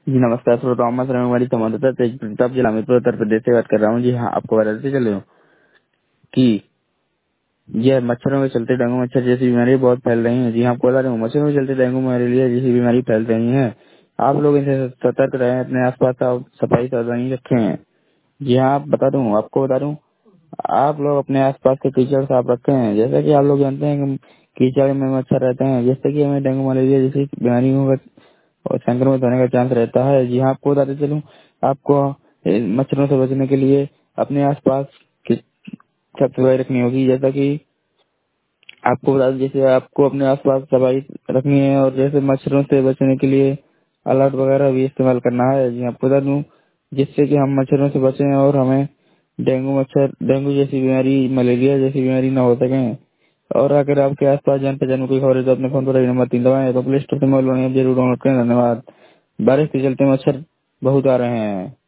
जी नमस्कार सर, मोहम्मद रंगवाड़ी संवाददाता तेज प्रताप जिला हमीरपुर उत्तर प्रदेश से बात कर रहा हूँ। जी हाँ, आपको बता देते चले कि यह मच्छरों के चलते डेंगू मच्छर जैसी बीमारी बहुत फैल रही है। जी हाँ, आपको बता रहा हूँ, मच्छरों के चलते डेंगू मलेरिया जैसी बीमारी फैल रही है। आप लोग इनसे सतर्क रहें, अपने आसपास साफ सफाई सावधानी रखें। जी हाँ, आपको बता दूं, आप लोग अपने आसपास के कीचड़ साफ रखें। जैसा कि आप लोग जानते हैं कि कीचड़ में मच्छर रहते हैं, जिससे कि हमें डेंगू मलेरिया जैसी बीमारियों का और संक्रमित होने का चांस रहता है। जी हाँ, आपको बताते चलूं, आपको मच्छरों से बचने के लिए अपने आसपास की साफ सफाई रखनी होगी। जैसा कि आपको बता दें, जैसे आपको अपने आसपास सफाई रखनी है और जैसे मच्छरों से बचने के लिए अलर्ट वगैरह भी इस्तेमाल करना है। जी हाँ, आपको बता दूं, जिससे कि हम मच्छरों से बचें और हमें डेंगू जैसी बीमारी, मलेरिया जैसी बीमारी न हो सके। और अगर आपके आसपास जान पहचान में कोई खबर है तो अपने फोन पर नंबर 3 दबाएं, तो प्ले स्टोर से मोबाइल जरूर डाउनलोड करें। धन्यवाद। बारिश के चलते मच्छर बहुत आ रहे हैं।